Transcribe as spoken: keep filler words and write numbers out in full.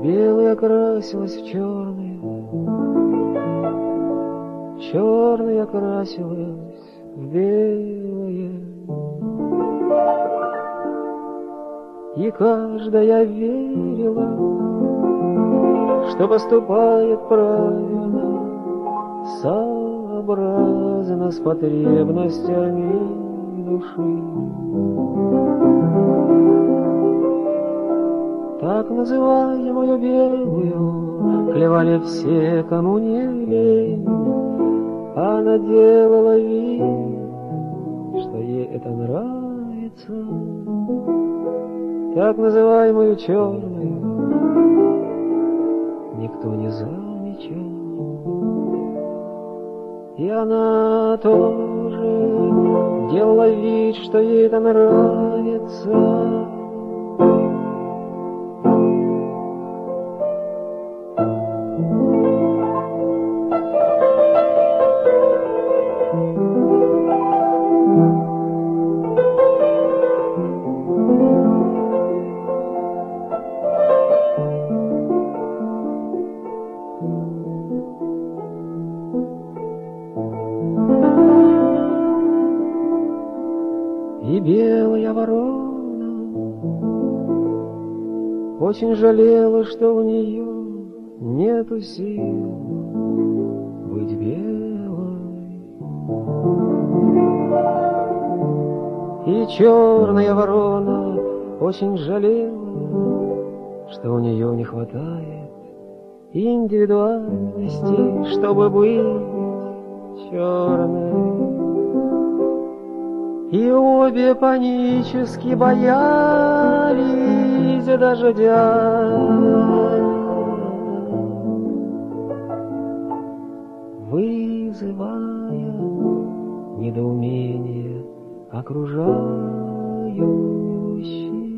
белое окрасилось в черное, черное окрасилось в белое. И каждая верила, что поступает правильно, сообразно с потребностями души. Так называемую белую клевали все, кому не лень. Она делала вид, что ей это нравится. Так называемую черную никто не замечал. И она тоже делала вид, что ей это нравится. И белая ворона очень жалела, что у нее нету сил быть белой. И черная ворона очень жалела, что у нее не хватает индивидуальности, чтобы быть черной. И обе панически боялись дождя, вызывая недоумение окружающих.